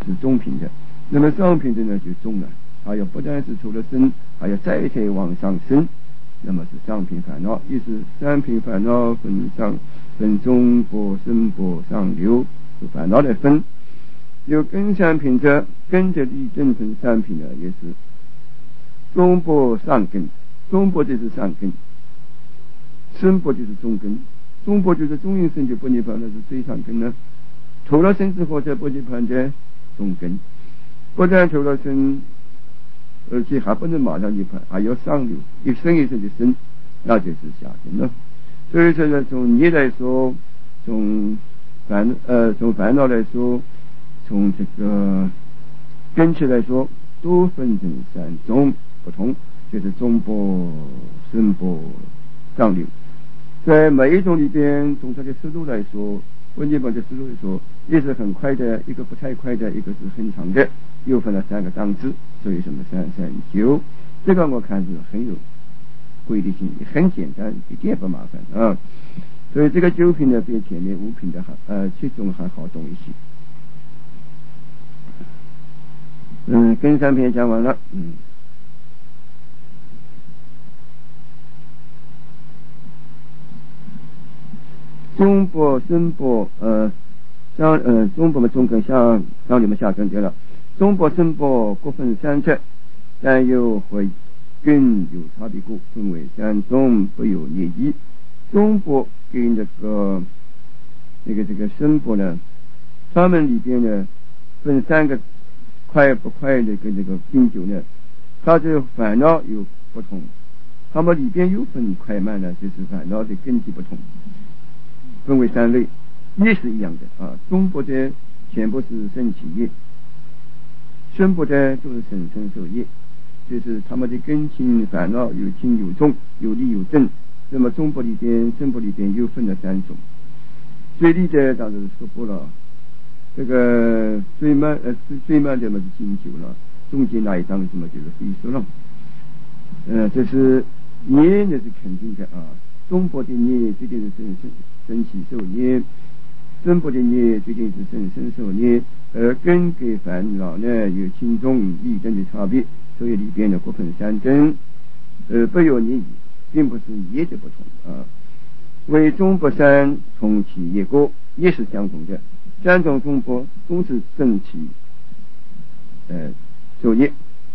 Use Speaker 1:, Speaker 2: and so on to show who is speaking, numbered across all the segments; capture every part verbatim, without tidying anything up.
Speaker 1: 是中品的。那么上品的呢就中了，还有不但是除了生，还要再再往上升，那么是上品烦恼。意思三品烦恼分上分中波深波上流，是烦恼来分。有根三品者，根的立正分三品呢，也是中波上根，中波就是上根，深波就是中根，中波就是中阴身就不涅槃，那是最上根呢。投了身之后在不涅槃的中根，不但投了身，而且还不能马上涅槃，还要上流，一生一生的生，那就是下根了。所以说呢，从业来说，从烦呃从烦恼来说，从这个根气来说，都分成三种不同，就是中波、深波、上流。在每一种里边，从它的速度来说，不涅槃的速度来说，一是很快的，一个不太快的，一个是很长的，又分了三个档次。所以什么三三九，这个我看是很有规律性，也很简单，一点不麻烦啊。所以这个九品呢，比前面五品的还呃七种还好懂一些。嗯，根三篇讲完了。嗯，中波、深波，呃，像呃中波嘛中根像像你们下根对了。中波、深波各分三层，但有和根有差别故，分为三种，不有业异。中波跟那个那个这个深波呢，它们里边呢分三个快不快的跟这个经久呢，它的烦恼有不同，它们里边又分快慢呢，就是烦恼的根基不同，分为三类，业是一样的啊。中波的全部是生起业，深波的都是生生受业，就是他们的根性烦恼有轻有重，有利有正。那么中波里边、深波里边又分了三种，最利的当然是说过了，这个最慢呃最最慢的嘛是经久了，中间那一档什么就是非说了。呃，这是业那是肯定的啊，中波的业最定是生生生起受业，深波的业最定是生生受业，而根跟烦恼呢有轻重利正的差别，所以里边的各分三等，呃不有业异，并不是业的不同啊。为中波三重起业果也是相同的，三种中波都是正起呃受业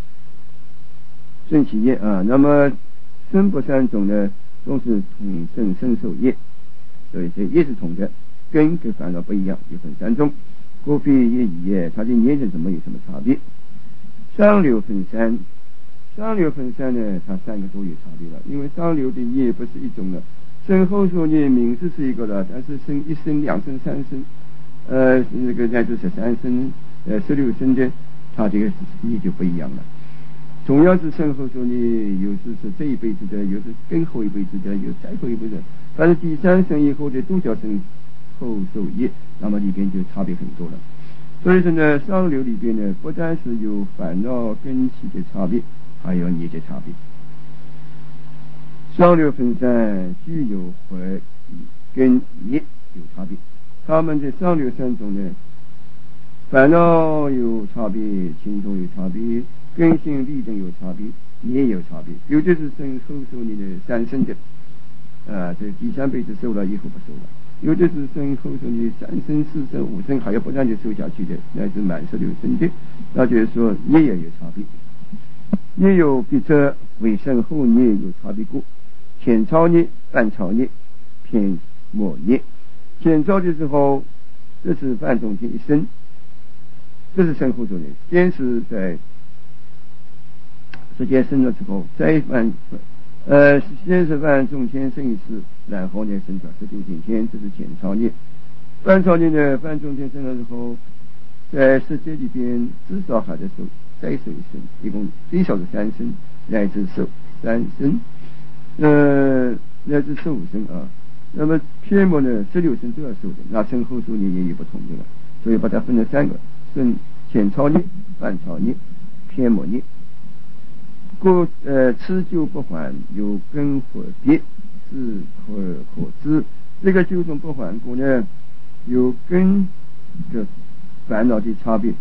Speaker 1: 正起业啊，那么深波三种呢都是同正生受业，所以这也是同的，根跟烦恼不一样，就分三种，各非业异，它的业是怎么有什么差别？上流分三，上流分三呢，它三个都有差别了，因为上流的业不是一种了，身后所业名字是一个了，但是生一生、两生、三生，呃，那个乃至十三生、呃十六生的，它这个业就不一样了。同样是身后所业，有时是这一辈子的，有时更后一辈子的，有再后一辈子的，但是第三生以后的都叫身后受业，那么里边就差别很多了。所以说呢，上流里边呢，不但是有烦恼根器的差别，还有业的差别。上流分三具有和跟业有差别，他们的上流三种呢，烦恼有差别，轻重有差别，根性力正有差别，业有差别。有的是身后受你的三生的，啊，这第三辈子受了以后不受了；有的是身后受你三生、四生、五生，还要不断的受下去的，乃至满十六生的，那就是说业也有差别。业有比则为身后业有差别故，前超业、半超业、偏末业。前超的时候，这是半中间一生，这是身后受业。先是在直接生了之后，再半呃先是半中间生一次，然后呢生出十九天天，这是前超业。半超业呢，半中间生了之后，在世界里边至少还得受再受一生，一共最少是三生，乃至受三生，呃乃至受五生啊。那么偏末呢，十六生都要受的，那身后受业也有不同的了，所以把它分了三个：生前超业、半超业、偏末业。故呃持久不还，有根或别，是可可知。这个九种不还故呢，有根的烦恼的差别，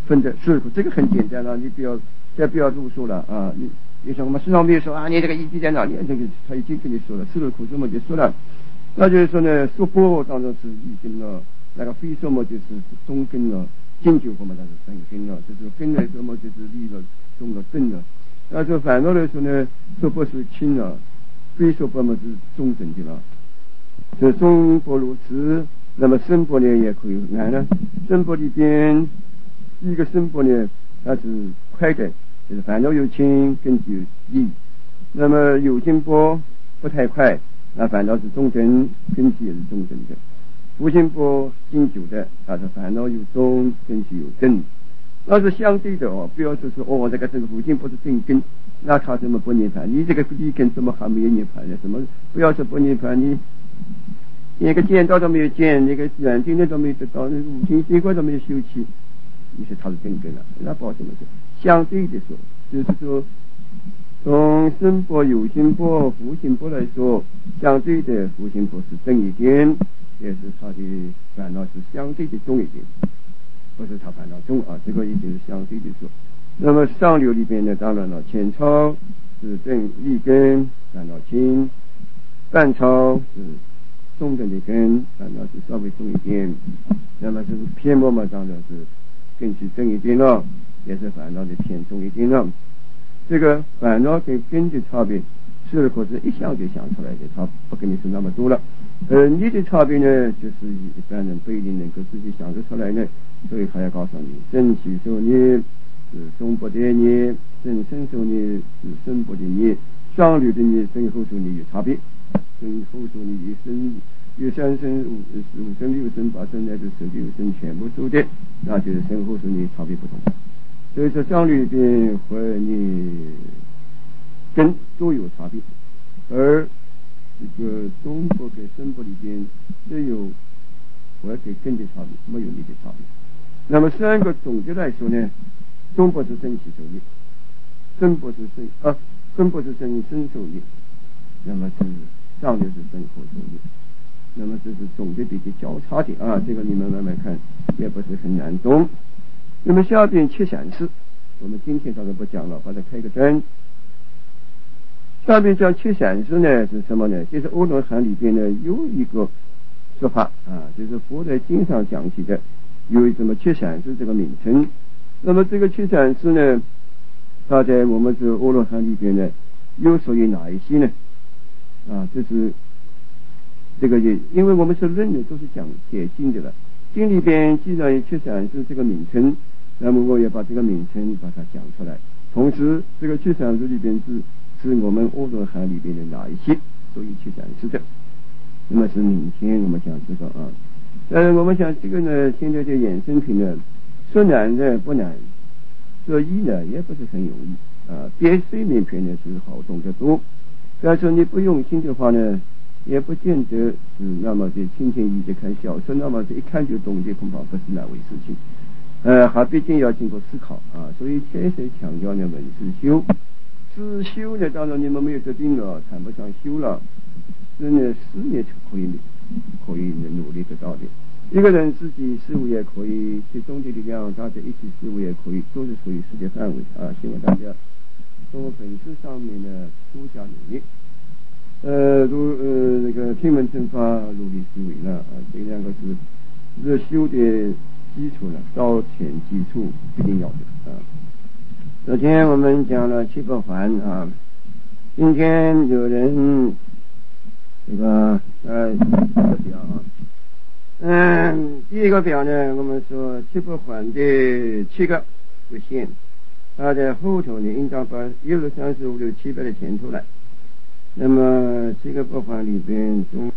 Speaker 1: 分的四苦，这个很简单了，你不要再不要入数了啊！你你说我们师长没有说啊，你这个依据在哪里？这个他已经跟你说了，四苦这么就说了。那就是说呢，说波当然是一根了，那个非说嘛就是中根了，经久嘛那是正根了，就是根来说嘛就是立了中了正了。那就反过来说呢，说波是轻了，非说波嘛是中正的了。这中波如此，那么声波呢也可以按呢，声波里边一个声波呢它是快的，就是烦恼有轻，根就易。那么有心波不太快，那烦恼是中等，根基也是中等的。无心波经久的，它是烦恼有中，根基有正。那是相对的哦，不要说是哦，这个这个无心波是正根，那靠什么不涅槃？你这个立根怎么还没有涅槃呢？什么不要说不涅槃，你连个见到都没有见，那个软定的都没有得到，那个五行结果都没有修起，你说它是正根了？那报什么说？相对的说，就是说。从声波、有心波、无心波来说，相对的无心波是正一点，也是它的烦恼是相对的重一点，不是它烦恼重啊，这个已经是相对的说。那么上流里边呢，当然了，前超是正立根，烦恼轻；半超是中等的根，烦恼是稍微重一点。那么这个偏波嘛，当然是更是正一点了，也是烦恼的偏重一点了。这个烦恼跟根的差别，是可是一想就想出来的，它不跟你说那么多了。而你的差别呢，就是一般人不一定能够自己想得出来呢，所以还要告诉你，正气受你是中波的你，正身受你是声波的你，上流的你身后受你有差别，身后受你有身有三身五五身六身八身乃至十六身全部受的，那就是身后受你差别不同。所以说上里边和你根都有差别，而这个中波跟声波里边只有和跟根的差别，没有你的差别。那么三个总结来说呢，中波是正气受力，声波是声啊，声波是正身受力，那么是上流是正后受力。那么这是总结的一个交叉点啊，这个你们慢慢看，也不是很难懂。那么下边七闪示，我们今天当然不讲了，把它开个灯。下面讲七闪示呢是什么呢？就是阿罗汉里边呢有一个说法啊，就是佛在经上讲起的，有什么七闪示这个名称。那么这个七闪示呢，它在我们这阿罗汉里边呢，又属于哪一些呢？啊，就是这个也，因为我们是论的都是讲解经的了。经里边既然有七闪示这个名称，那么我也把这个名称把它讲出来。同时，这个七闪示里边是是我们阿罗汉里边的哪一些属于七闪示的？那么是明天我们讲这个啊。呃，我们讲这个呢，现在的衍生品呢，说难的不难，说易呢也不是很容易啊。别睡眠篇呢是好懂得多，但是你不用心的话呢，也不见得是那么的轻轻易的看小说，那么这一看就懂的，恐怕不是那回事情。呃，还毕竟要经过思考啊，所以天水强调呢，文思修，自修呢，当然你们没有得定了，谈不上修了，是呢，事业可以可以努力得到的。一个人自己事物也可以，集中的力量，大家一起事物也可以，都是属于世界范围啊。希望大家从本事上面呢多加努力。呃，如呃那个天文正法努力思维呢啊，这两个是热修的基础呢，烧浅基础一定要的啊。昨天我们讲了七个环啊，今天有人这个呃这个表啊，嗯，第一个表呢，我们说七个环的七个不限，它在后头呢，应当把一二三四五六七八的填出来。那么这个不环里边中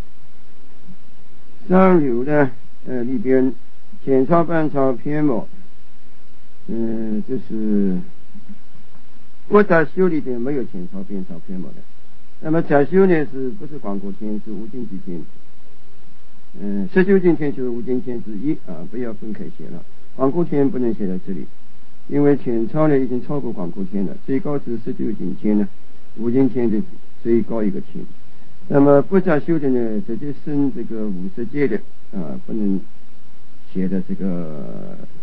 Speaker 1: 上流的呃里边前超半超偏末，嗯，就是我在修里边没有前超边超偏末的。那么在修呢是不是广果天，是无尽极天，嗯，十九境天就是无尽天之一啊，不要分开写了。广果天不能写在这里，因为前超呢已经超过广果天了，最高是十九境天呢，无尽天的最高一个天。那么不在修的呢，直接升这个五十界的啊，不能写的这个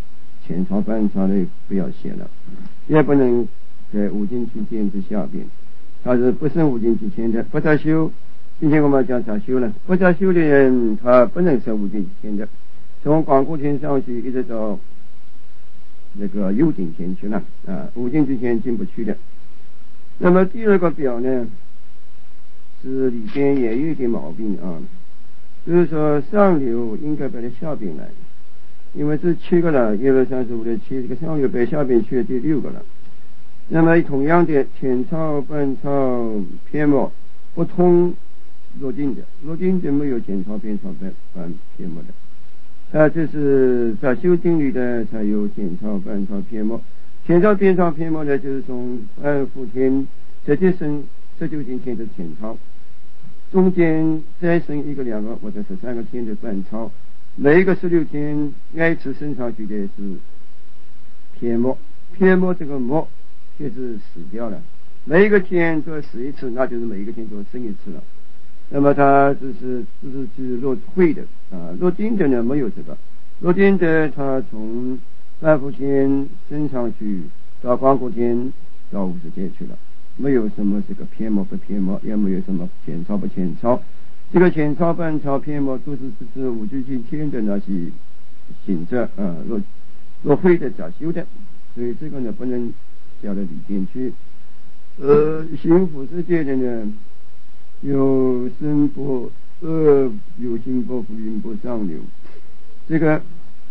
Speaker 1: 前朝半朝的不要写了，也不能在五经之间之下边，他是不生五经之前的，不杂修。今天我们讲杂修了，不杂修的人他不能生五经之前的，从广固天上去一直到那个右顶前去了啊，五经之前进不去的。那么第二个表呢，是里边也有一点毛病啊，就是说上流应该摆到下边来，因为这七个了，一二三四五六七，这个上流摆下边去第六个了。那么同样的，前朝、半朝、篇末不通落定的，落定的没有前朝、边朝、半半篇末的，啊，这是在修经里的才有前朝、半朝、篇末。前朝、边朝、篇末呢，就是从二伏天直接生十九天天的前朝，中间再生一个、两个或者十三个天的半朝，每一个十六天挨次升上去的是篇末，篇末这个末就是死掉了，每一个天都要死一次，那就是每一个天都要生一次了。那么它就是就是是落会的啊，落定的呢没有这个，落定的它从半伏天升上去到广固天到五十节去了，没有什么这个篇末不篇末，也没有什么前朝不前朝，这个前朝半朝篇末都是只是五句进天的那些行者啊落落会的杂修的，所以这个呢不能叫到里边去。呃，行福世界的呢，有声波、呃，有心波、福音波、上流，这个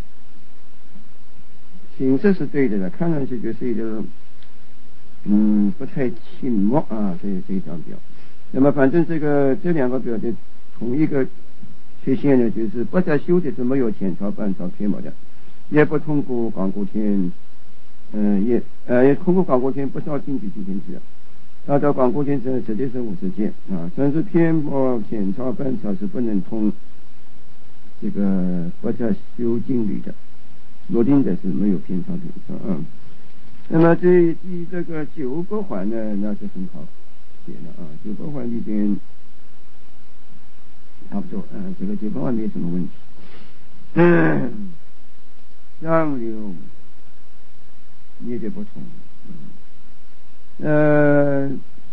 Speaker 1: 形式是对的了，看上去就是一个嗯不太清末啊，这这一张表。那么反正这个这两个表的同一个缺陷呢，就是不在修的是没有前朝、半朝、篇末的，也不通过广固天，嗯、呃，也呃也通过广固天不到进去进进去。他到广固天是直接是五十件啊，但是篇末、前朝、半朝是不能通这个不在修经里的，落定的是没有篇朝篇朝啊。那么这第这个九个环呢，那是很好写的啊，九个环里边差不多啊，这个九个环没什么问题。嗯，上流也得不同。呃，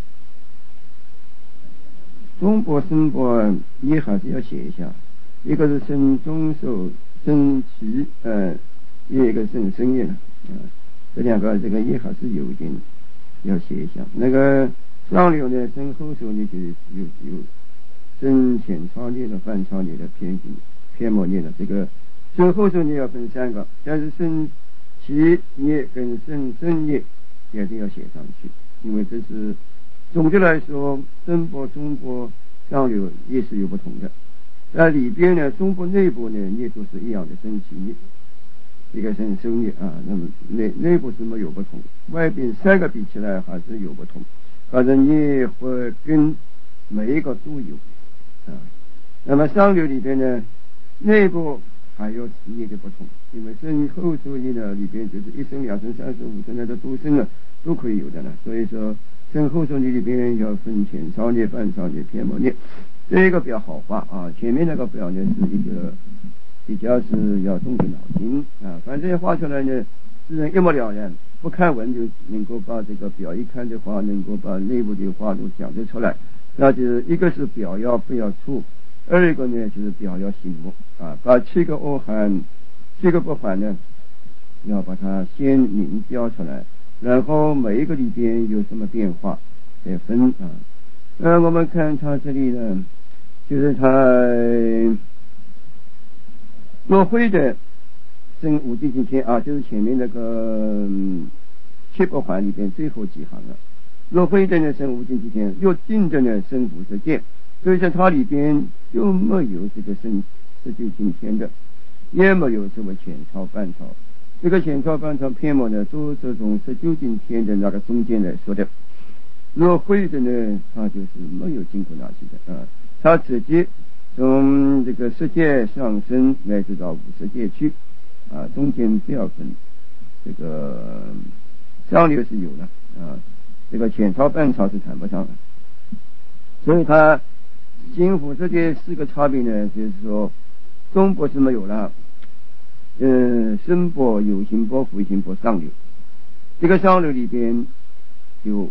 Speaker 1: 中波、声波也还是要写一下，一个是声中受、声齐，呃，一个声声乐，呃，这两个这个也还是有一点要写一下。那个上流呢，声后手呢就有有声前超列的、半超列的、偏偏末列的，这个声后手呢要分三个，但是声齐列跟声声列也是要写上去，因为这是总的来说，声波、中波、上流也是有不同的。在里边呢，中波内部呢也都是一样的升起列，一个是升列啊，那么内内部是没有不同，外边三个比起来还是有不同，反正也会跟每一个都有啊。那么上流里边呢，内部还有职业的不同，因为声后手列呢里边就是一声、两声、三声、五声的多声呢都可以有的了，所以说声后手列里边要分前朝列、半朝列、篇末列，这个比较好画啊。前面那个表呢是一个比较是要动动脑筋啊，反正画出来呢，自然一目了然，不看文就能够把这个表一看的话，能够把内部的话都讲得出来。那就是一个是表要不要粗，二一个呢就是表要醒目啊，把七个恶寒、七个不还呢，要把它先明标出来，然后每一个里边有什么变化再分啊。那我们看它这里呢，就是它落灰的生五境境天啊，就是前面那个、嗯、七不还里边最后几行了。落灰的呢生五境境天，落定的呢生五十界，所以说它里边就没有这个生十九境天的，也没有什么前朝半朝。这个前朝半朝篇末呢，都是从十九境天的那个中间来说的。落灰的呢，它就是没有经过那些的啊，它直接从这个十界上升来直到五十界去啊，中间不要分。这个上流是有的啊，这个前朝半朝是谈不上的。所以它心腹这些四个差别呢，就是说中部是没有了， 呃，声波、有形波、无形波、上流。这个上流里边有，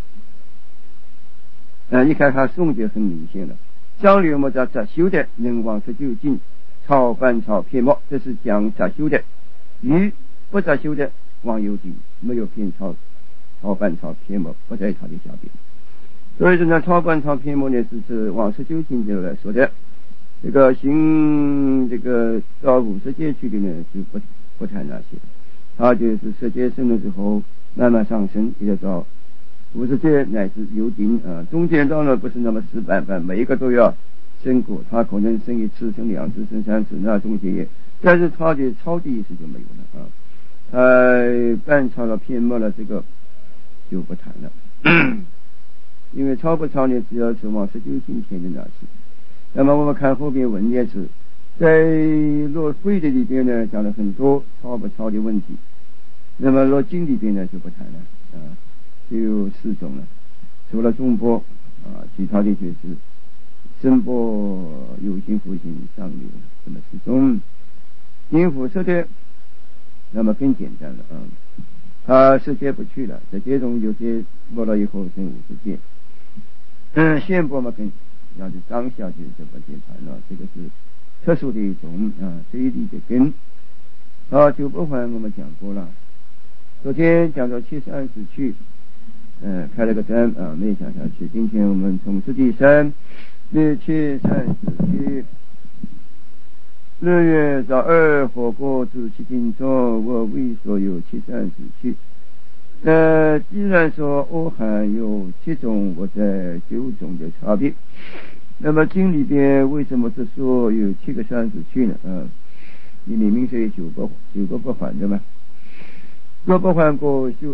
Speaker 1: 呃，你看它送就很明显了。上流嘛，叫杂修的，能往十九境，草翻草偏末，这是讲杂修的；与不杂修的，往有境，没有偏草，草翻草偏末，不在它的下边。所以说呢，草翻草偏末呢，是指往十九境界来说的。这个行这个到五十界去的呢，就不不谈那些，他就是十界生了之后慢慢上升，一直到五十界乃至有顶啊，中间当然不是那么死板板，每一个都要升过，他可能升一次、升两次、升三次，那中间也，但是他的超的意思就没有了啊，呃，半超了、偏末了，这个就不谈了，因为超不超呢，只要是往十九境前的那些。那么我们看后边文也是，在落会的里边呢讲了很多超不超的问题，那么落经里边呢就不谈了啊，只有四种了，除了中波啊，其他的就是声波、有形、无形、上流，这么四种。因辐射的，那么更简单了啊，它世界不去了，在这种有些落了以后剩五十界，嗯，线波嘛更。那就当下就是不解谈了，这个是特殊的一种啊，这一理的根。啊，九不还我们讲过了，昨天讲到七十二时去，嗯、呃，开了个灯啊，没讲下去。今天我们从此第三，六七三时去，六月十二火锅至七斤中，我为所有七十二时去。呃，既然说欧韩有七种或者九种的差别，那么经里边为什么是说有七个三十去呢？啊，你明明是有九个九个不还的嘛，若不还过就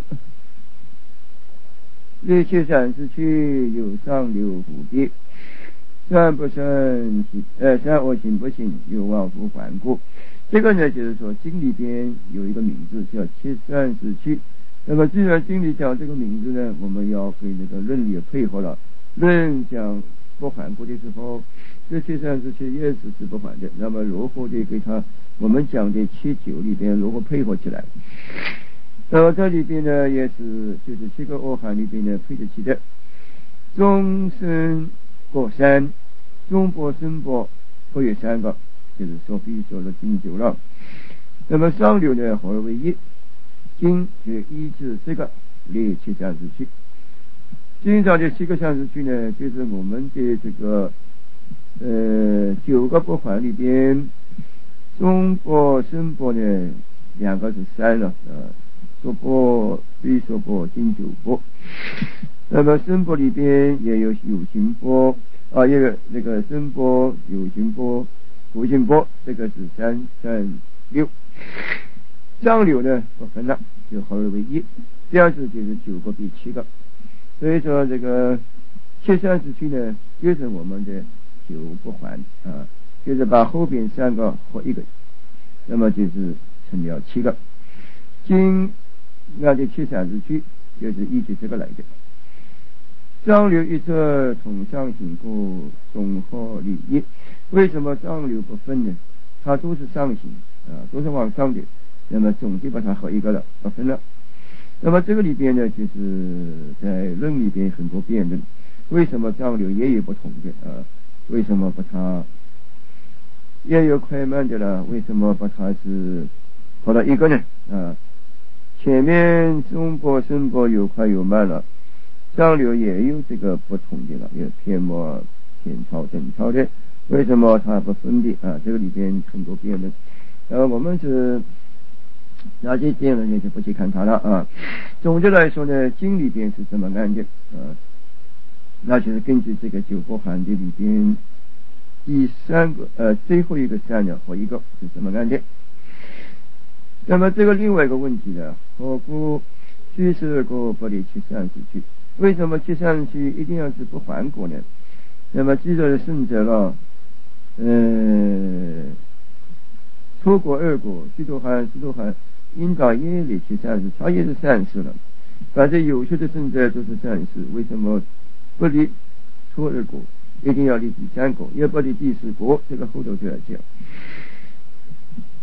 Speaker 1: 六七三十去有上流蝴蝶，善不善行呃善恶行不行有往复还过。这个呢就是说经里边有一个名字叫七三十去。那么既然经里讲这个名字呢，我们要给那个论理配合了。论讲不还过的时候，这七三十七也是是不还的。那么如何的给他我们讲的七九里边如何配合起来？那么这里边呢也是就是七个恶含里边呢配得起的。中生过三，中波声波各有三个，就是说比如说了经九了。那么上流呢合而为一。经就一至这个列七三十去，经上的七个三十去呢，就是我们的这个呃九个不还里边，中波、声波呢两个是三了啊，说波、对说波、经九波。那么声波里边也有有形波啊，也有那个声波、有形波、无形波，这个是三三六。上流呢不分了，就合而为一，这样子就是九个比七个。所以说这个七三十去呢，就是我们的九不还啊，就是把后边三个合一个，那么就是成了七个。经那就七三十去，就是依据这个来的。上流一则统上行过总合理一，为什么上流不分呢？它都是上行啊，都是往上的。那么总就把它合一个了，不分了。那么这个里边呢，就是在论里边很多辩论，为什么上流也有不同的啊？为什么把它也有快慢的了？为什么把它是合到一个呢？啊，前面中波、声波有快有慢了，上流也有这个不同的了，有偏末、偏超、等超的，为什么它不分的啊？这个里边很多辩论。呃，我们是。那这这样呢就不去看它了啊。总的来说呢，经里边是这么按的啊，那就是根据这个九不还的里边第三个呃最后一个三角和一个是这么按的。那么这个另外一个问题呢，何故虚实过不离七三十去？为什么七三十去一定要是不还过呢？那么记着圣者了，嗯、呃，出国二国虚多含虚多含。应当也离七三十，它也是三十了。反正有些的正在都是三十，为什么不离初二国？一定要离第三国，也不离第四国？这个后头就要讲。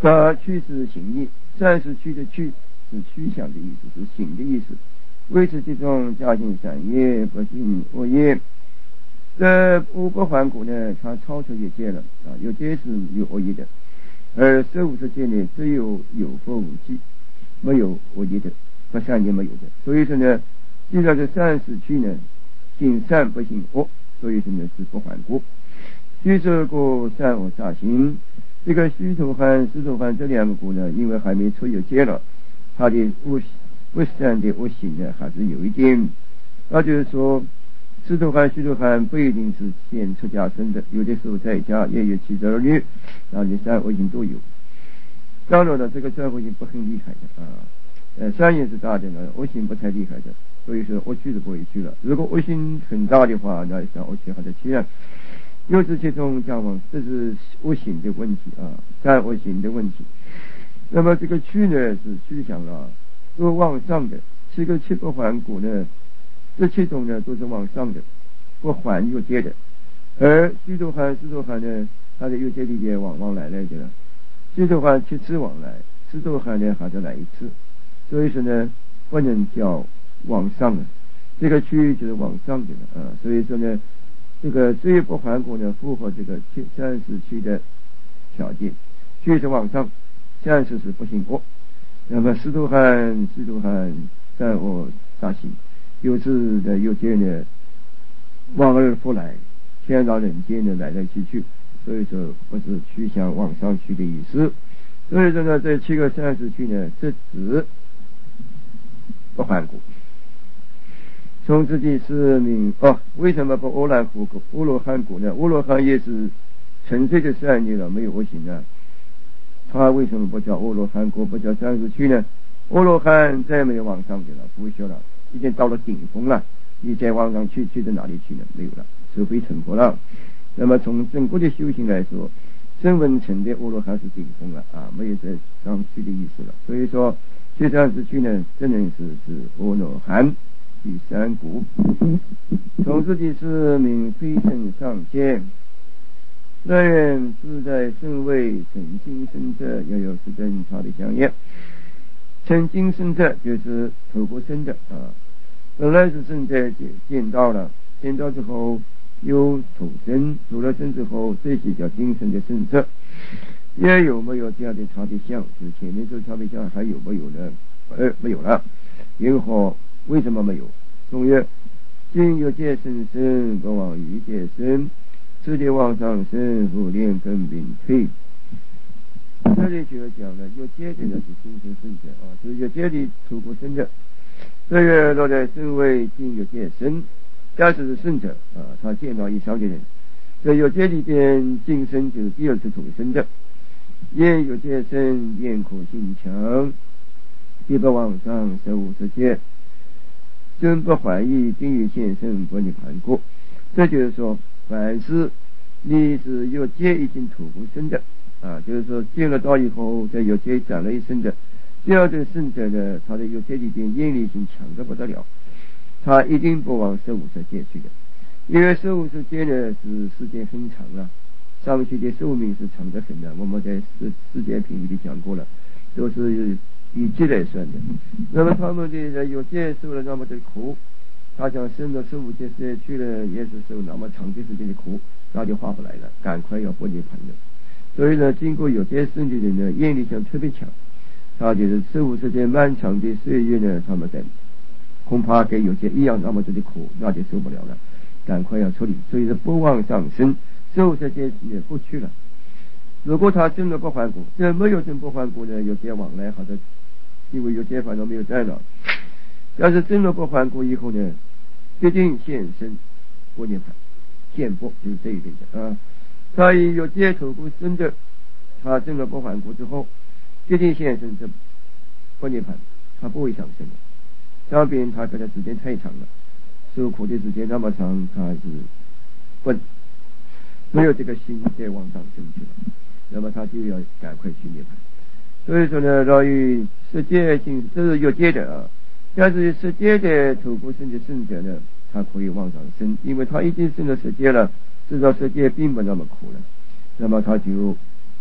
Speaker 1: 那去是行义，善是去的去是趋向的意思，是行的意思。为此其中加行善业，不行恶业。这五不还故呢，它超出越界了啊，越界是有恶业的，而这五世界呢，只有有佛无记，没有恶业的，和善业没有的。所以说呢，既然是善是去呢，行善不行恶，所以说呢是不还故。虚设过善恶杂行，这个虚头和实头和这两个股呢，因为还没出有界了，它的恶不善的恶行呢还是有一点。那就是说，实头和虚头和不一定是先出家生的，有的时候在家也有妻子儿女，然后你善恶行都有。当然了，这个善恶行不很厉害的啊，呃，善业是大的呢，恶行不太厉害的，所以说恶趣是不会去了。如果恶行很大的话，那像恶趣还在去啊。又是其中讲往，这是恶行的问题啊，善恶行的问题。那么这个去呢是趋向了，都往上的。七个七不还故呢，这七种呢都是往上的，不还有界的。而虚头还、实头还呢，它的有界里边往往来来的了。虚头还七次往来，实头还呢还得来一次。所以说呢，不能叫往上的，这个区域就是往上的了啊。所以说呢，这个这一不还故呢，符合这个三十区的条件，区是往上，三十是不行恶。那么实头还、虚头还善恶杂行，有次的有界呢，往而复来，天上人间呢来来去去，所以说不是趋向往上去的意思。所以说呢，这七个三十区呢，是指不还故。从自己是名哦，为什么不阿兰胡故、阿罗汉故呢？阿罗汉也是纯粹的善业了，没有恶行啊。他为什么不叫阿罗汉故，不叫三十区呢？阿罗汉再没有往上去了，不修了，已经到了顶峰了。你再往上去，去到哪里去呢？没有了，除非成佛了。那么从整个的修行来说，声闻乘的阿罗汉是顶峰了啊，没有再上去的意思了。所以说，去三十区呢，真正是是阿罗汉。第三股，从自己是名非圣上见，但愿自在圣位成精生者，要有是正常的相应。成精生者就是透过生的啊，本来是圣者见到了，见到之后有投生，投了生之后，这些叫精神的圣者。也有没有这样的差别相？就是前面这个差别相还有没有呢？呃，没有了。因何？为什么没有？中曰：今有界生生，不往于界生，此地往上生，复连根并退。这里就要讲了，有界的呢是精神圣者啊，就是有界的透过生的。这个落在身为今有界生，假使是圣者啊，他见到以上的人，这有界里边今生就是第二次投生的。也有界生，厌苦心强，必不往上生无世界。真不怀疑定于现身不涅盘过。这就是说，凡是你是有界已经吐过生的啊，就是说见了道以后，在有界长了一生的，这样的圣者呢，他的有界里边业力已经强得不得了，他一定不往十五世界去的，因为十五世界呢是时间很长了，上去的寿命是长得很的，我们在世世界品里讲过了，都是以积来算的。那么他们的有界受了那么的苦，他想生到十五界世界去了，也是受那么长的时间的苦，那就划不来了，赶快要不涅盘了。所以呢，经过有界生的人呢，业力性特别强，他就是十五世界漫长的岁月呢，他们在恐怕跟有界一样那么多的苦，那就受不了了，赶快要处理。所以是不往上升，十五世界也不去了。如果他真的不还故，这没有真不还故呢，有界往来好的。因为有界反正没有在了，要是真的不还故以后呢，必定现身不涅盘，现不就是这一类的啊。他以有界透过生的，他真的不还故之后，必定现身这不涅盘，他不会上升的。上边他可能时间太长了，受苦的时间那么长，他是不没有这个心再往上升去了，那么他就要赶快去涅盘。所以说呢，老于世界性这是有界的啊，但是世界的透过生的圣者呢，他可以往上升，因为他已经生了世界了，知道世界并不那么苦了，那么他就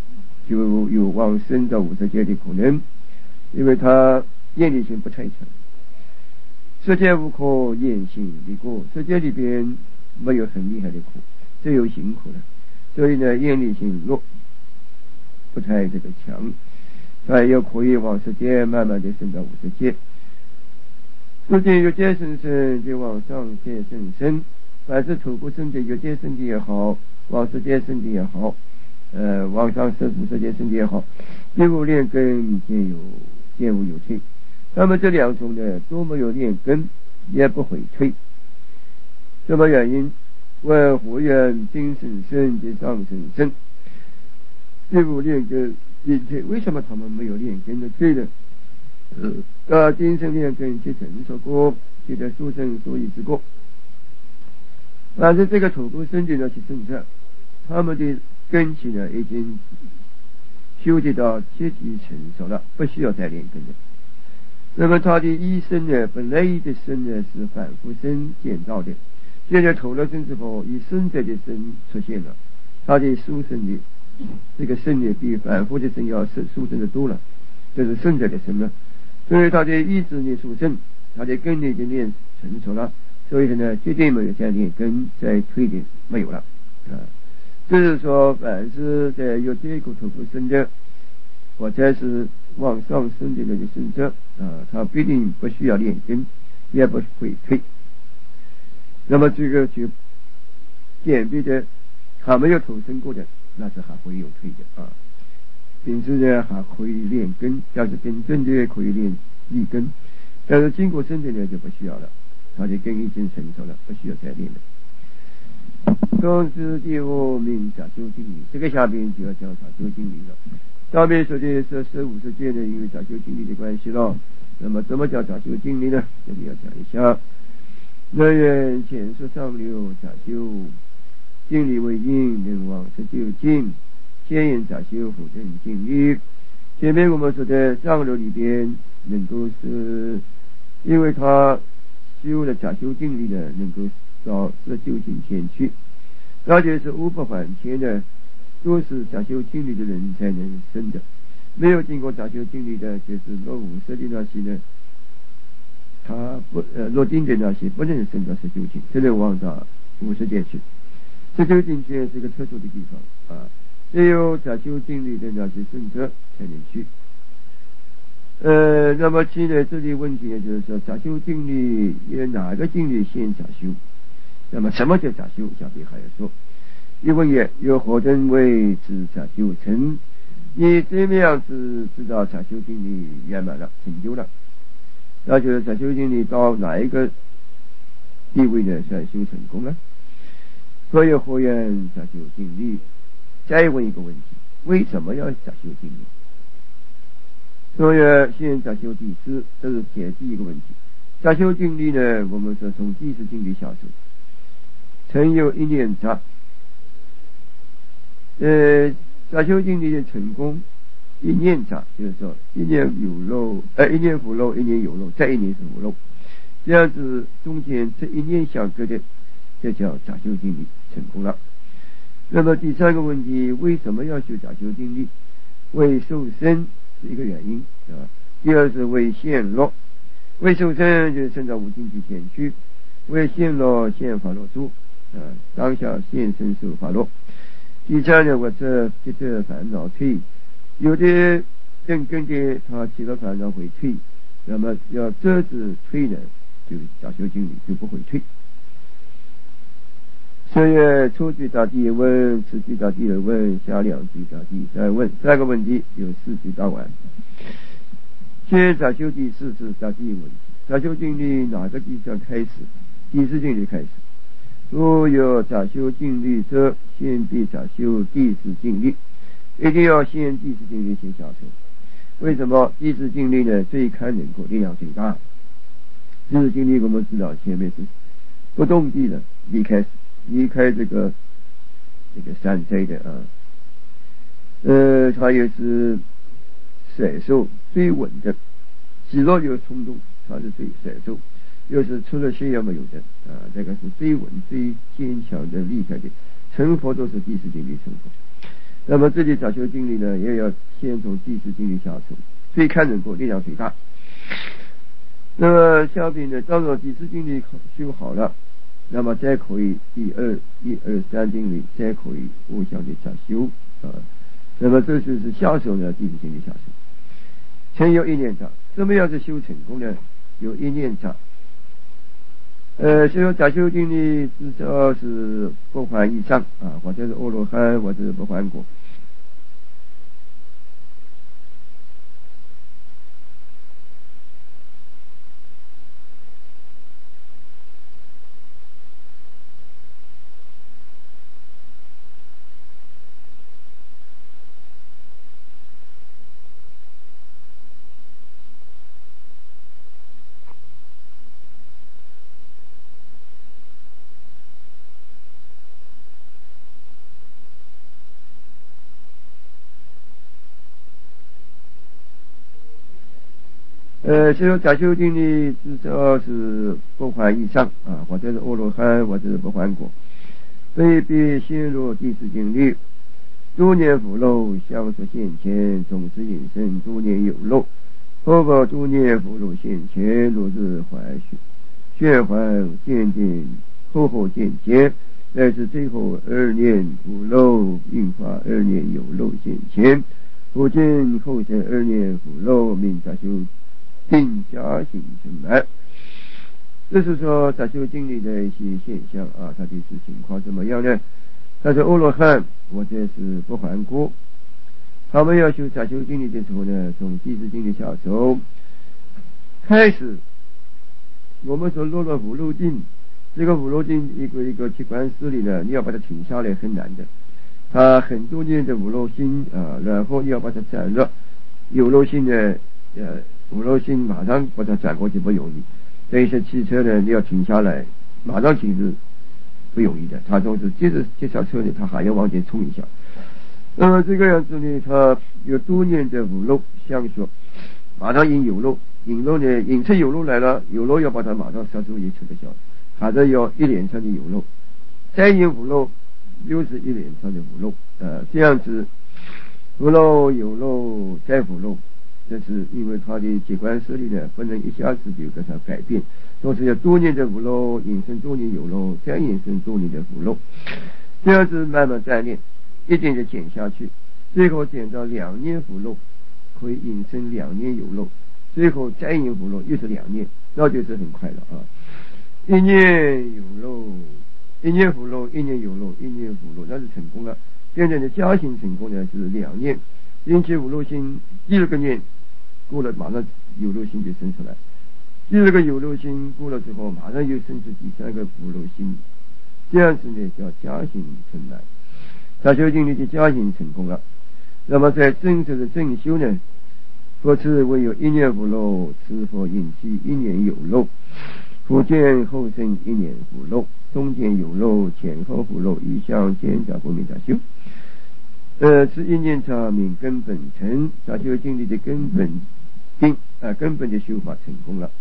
Speaker 1: 就有往生到无色界的可能，因为他业力性不太强。世界无可言行的果，世界里边没有很厉害的苦，只有辛苦了，所以呢业力性弱，不太这个强，他又可以往世界慢慢的升到无色界。如今欲界甚深就往上界甚深，凡是土不生的欲界生的也好，往世界生的也好，呃，往上世无世界生的也好，一无劣根，皆有皆无有退。那么这两种呢都没有劣根，也不会退。什么原因？问何缘今生生及上生生一无劣根一退？为什么他们没有劣根的退呢？呃，今生劣根其成熟过，即得殊胜所以之过。反正这个土不生的那些圣者，他们的根气呢已经修集到阶级成熟了，不需要再练根的。那么他的一生呢，本来的生呢是反复生建造的，现在投了生之后，以生者的生出现了，他的殊胜的这个生呢比反复的生要殊胜的多了，这是生者的生了。所以他的意志呢殊胜，他的根呢已经练成熟了，所以呢绝对没有再练根再推的没有了啊。就是说，凡是在有这个头部生的，或者是往上升的那些生者啊，他必定不需要练根，也不会退。那么这个就简笔的还没有投生过的，那是还会有退的啊。平时呢还可以练根，要是根正的可以练立根，但是经过生的呢就不需要了，他的根已经成熟了，不需要再练了。总之第五名杂修经理，这个下边就要讲杂修经理了。上面说的是十五世界的因为杂修经理的关系了，那么怎么叫杂修经理呢？这里要讲一下。人缘前说上流杂修经理为因，能往十九境先言杂修辅正经理。前面我们说的上流里边能够是因为他修了杂修经理呢，能够到十九境前去，那就是五不还天的，都是杂修经理的人才能生的，没有经过杂修经理的，就是落五色的那些呢，他不呃落定的那些不能升到十九境，只能往到五十界去。十九境界是个特殊的地方啊，只有杂修经理的那些圣者才能去。呃，那么现在这里问题呢，就是说杂修经理有哪个经理先杂修？那么什么叫杂修？下边还要说。一问也有何等为之杂修成？你怎么样子知道杂修经理圆满了成就了？那就是杂修经理到哪一个地位呢算修成功了？所以何缘杂修经理？再问一个问题，为什么要杂修经理？所以现杂修第四，这是解第一个问题。杂修经理呢，我们说从第四经理下手，曾有一念杂。呃，杂修经理的成功，一念杂，就是说一年有漏，呃，一年福漏，一年有漏，再一年是福漏，这样子中间这一年相隔的，这叫杂修经理成功了。那么第三个问题，为什么要修杂修经理？为受生是一个原因啊。第二是为现乐，为受生就是生到五境界前去，为现乐现法乐处啊，当下现身受法乐。第三呢，我这这这烦恼退，有的正跟着他起了烦恼会退，那么要遮止退呢，就杂修经理就不会退。所以初句答第一问，次句答第二问，下两句答第三问，三个问题有四句答完。先杂修第四是答第一问题，杂修经理哪个地方开始？第四经理开始。若有杂修经理者，先必杂修第四经理，一定要先第四经理先下手。为什么？第四经理呢最看能够力量最大。第四经理我们知道前面是不动地了，离开离开这个这个山寨的啊，呃，他也是甩手最稳的，喜乐有冲动，他是最甩手。又是除了血也没有的啊，这个是最稳最坚强的厉害的，成佛都是第四经理成佛。 那么这里杂修经历呢，也要先从第四经历下手，谁看人多力量最大。那么下边呢，当然第四经历修好了，那么再可以一二一二三经历再可以互相的加修啊。那么这就是下手呢，第四经历下手。前有一念障，怎么样子修成功呢？有一念障。呃，修杂修经历至少是不还以上啊，或者是阿罗汉，或者是不还果。呃，修杂修经历至少是不还以上啊，或者是阿罗汉，或者是不还果，非必陷入第四经历。诸念福漏，相说现前，种子引生，诸念有漏。后报诸念福漏现前，如是怀旋环渐渐，后后渐渐，乃至最后二念福漏引发二念有漏现前，不见后生二念福漏，名杂修定加行成满。这是说杂修经历的一些现象啊，它的是情况怎么样呢？他是阿罗汉或者是不还果，他们要修杂修经历的时候呢，从第四经历下手开始。我们说落了五路境，这个五路境一个一个去观思里呢，你要把它停下来很难的。他很多年的五路心啊，然后你要把它转了，有路心呢，呃，五路心马上把它转过去不容易。对一些汽车呢，你要停下来，马上停止不容易的。他总是接着这条车呢，他还要往前冲一下。那么这个样子呢，他有多年的五路相说，马上引有路。引路呢，引出有路来了，有路要把它马上刹住，也吃得消，还是要一连串的有路，再引五路，又是一连串的五路，呃，这样子，五路有路再五路，这是因为它的结观势力呢，不能一下子就给它改变，都是要多年的五路引生多年有路，再引生多年的五路，这样子慢慢锻炼，一点点减下去，最后减到两年五路，可以引生两年有路。最后再引福禄又是两念，那就是很快了啊！一念有漏，一念福禄，一念有漏，一念福禄，那是成功了。现在的加行成功呢是两念，引起五路心，第二个念过了，马上有漏心就生出来。第二个有漏心过了之后，马上又生出第三个福禄心，这样子呢叫加行成来。大修经历的加行成功了，那么在真实的正修呢？佛此唯有一念福漏，此佛引起一念有漏，复见后生一念福漏，中间有漏，前后福漏，一向见杂不明杂修。呃，是一念差名根本成，杂修经历的根本定啊，根本的修法成功了。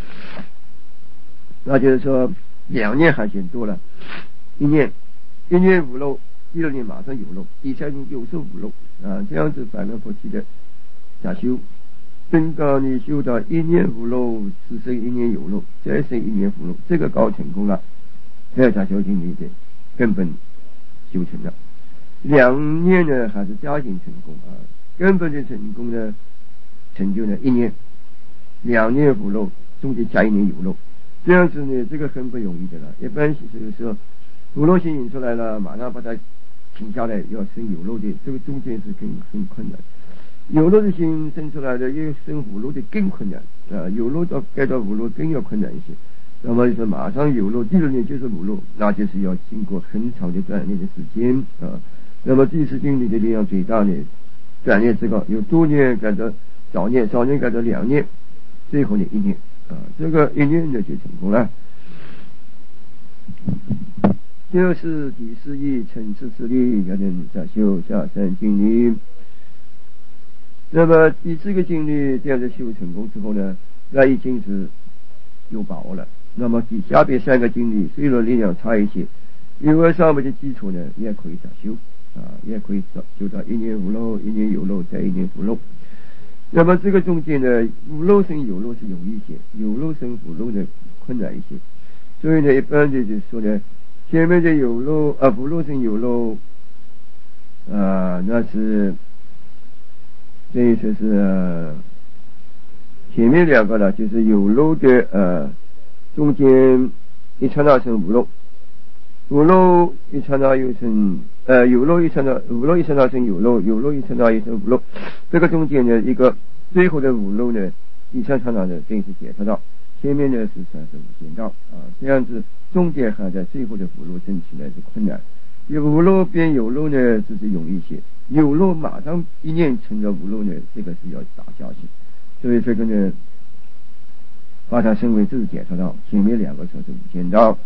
Speaker 1: 那就是说，两念还嫌多了，一念一念福漏，第二念马上有漏，第三念有时福漏啊，这样子反而不记得杂修。等到你修到一念福漏，只剩一念有漏，再剩一念福漏，这个搞成功了，这杂修经历的根本修成了。两念呢还是加行成功啊，根本的成功呢成就了一念，两念福漏，中间加一年有漏，这样子呢这个很不容易的了。一般是说福漏心引出来了，马上把它停下来，要生有漏的，这个中间是很很困难。有漏的心生出来的，又生五漏的更困难啊！有漏到盖到五漏更要困难一些。那么就是马上有漏，第二年就是五漏，那就是要经过很长的锻炼的时间啊。那么第四经历的力量最大呢，锻炼这个有多年改到早年，早年改到两年，最后呢一年啊，这个一年呢就成功了。就是第四义层次之力，要能在修下三经历。那么第四个经历这样的修成功之后呢，那已经是有把握了。那么第下边三个经历虽然力量差一些，因为上面的基础呢也可以再修啊，也可以修到一年无漏，一年有漏，再一年无漏。那么这个中间呢，无漏生有漏是容易一些，有漏生无漏呢困难一些。所以呢，一般的就是说呢，前面的有漏啊，无漏生有漏啊，那是所以说是、呃、前面两个呢，就是有漏的呃中间一刹那生无漏，无漏一刹那又生呃有漏一刹那无漏一刹那生有漏，有漏一刹那又生无漏。这个中间的一个最后的无漏呢，第三刹那呢正是解脱道，前面呢是算是无间道啊，这样子中间还在最后的无漏生起来是困难。有无漏变有漏呢，这是容易些；有漏马上一念成了无漏呢，这个是要打下去。所以这个呢，把它升为自解脱道，前面两个说是无间道。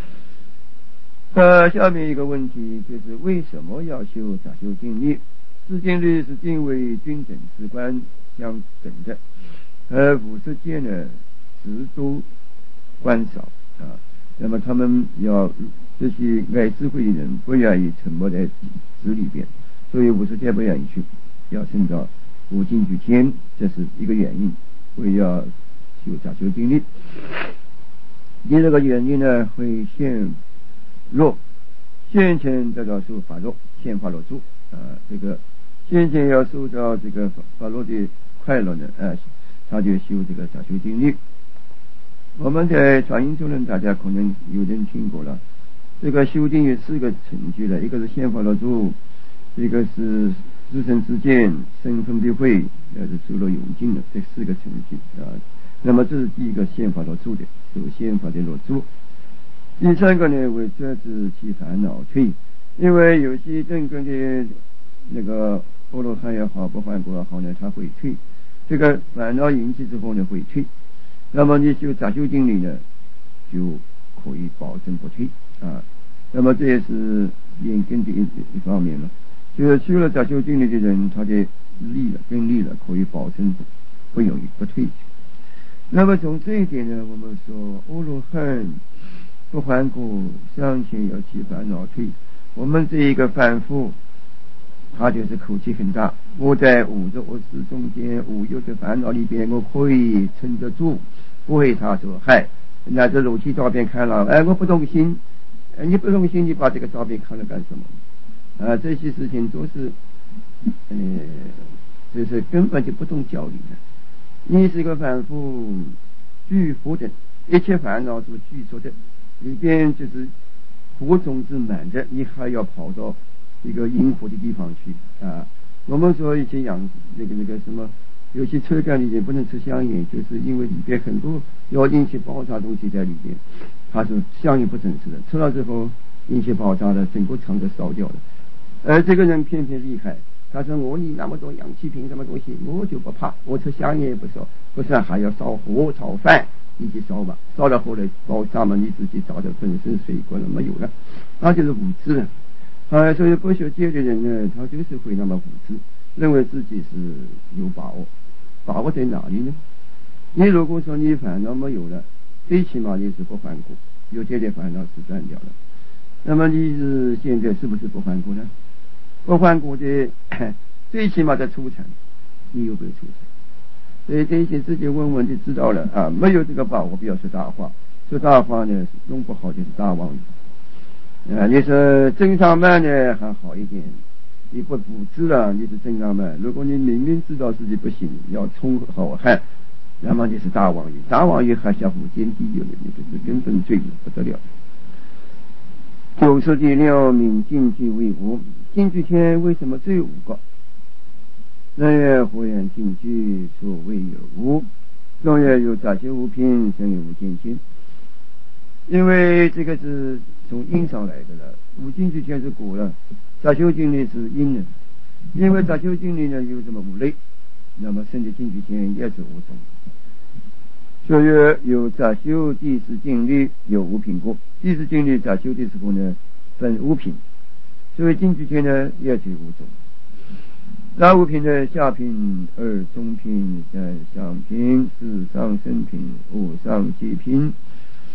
Speaker 1: 呃，下面一个问题就是为什么要修杂修净律？自净律是尽为均整之观相等的，而五十戒呢，执多观少啊。那么他们要这些爱智慧的人不愿意沉没在执里边，所以五十戒不愿意去，要升到无尽居天，这是一个原因。为要修杂修净律。第二个原因呢，会现若先前得到受法乐，现法乐住啊，这个先前要受到这个法乐的快乐呢，啊，他就修这个杂修净律。我们在传音中呢，大家可能有人听过了。这个修定有四个程序了，一个是现法乐住，一个是自身之见、身分别会，呃，是诸乐永尽的这四个程序啊。那么这是第一个现法乐住的，有现法的乐住。第三个呢，为遮止其烦恼退，因为有些正根的那个阿罗汉也好，不还国也好呢，他会退。这个烦恼引起之后呢，会退。那么你修杂修净律呢，就可以保证不退啊。那么这也是眼根的一一方面了。就是修了杂修净律的人，他的力了根力了，可以保证不不容易不退。那么从这一点呢，我们说阿罗汉不还国尚且要起烦恼退，我们这一个凡夫，他就是口气很大。我在五浊恶世中间五有的烦恼里边，我可以撑得住，不为他所害。那这肉体照片看了，哎，我不动心，哎，你不动心，你把这个照片看了干什么？啊，这些事情都是，呃，就是根本就不懂教理的。你是个凡夫，具福的，一切烦恼都具足的，里边就是火种子满的，你还要跑到一个阴火的地方去啊！我们说以前养那个那个什么，有些车干里面不能吃香烟，就是因为里边很多要引起爆炸东西在里边，它是香烟不准时的，吃了之后引起爆炸的，整个肠子烧掉了。而这个人偏偏厉害，他说我你那么多氧气瓶什么东西，我就不怕，我吃香烟也不烧，不是还要烧火炒饭，你去烧吧，烧了后来爆炸嘛，你自己找的粉身碎骨了，没有了，那就是无知了。啊，所以不学戒的人呢，他就是会那么无知，认为自己是有把握。把握在哪里呢？你如果说你烦恼没有了，最起码你是不还过，有这点烦恼是断掉了。那么你是现在是不是不还过呢？不还过的，最起码的出产，你有没有出产？所以这些自己问问就知道了啊。没有这个把握，不要说大话，说大话呢，弄不好就是大妄语。啊，你说真上慢呢还好一点，你不不知了，你是真上慢。如果你明明知道自己不行，要冲好汉，那么你是大妄语，大妄语还像无间地狱了，你这是根本罪不得了。九十第六名净居为无，净居天为什么只有五个？人曰佛言净居所谓有无，众曰有杂修无品，生有无间心。因为这个是从因上来的了，无净居天是果了，杂修净律是因呢。因为杂修净律呢有这么五类，那么生的净居天也是五种。所以有杂修第四净律有五品过，第四净律杂修的时候呢分五品，所以净居天呢也是五种。那五品呢，下品、二中品、三上品、四上生品、五上极品。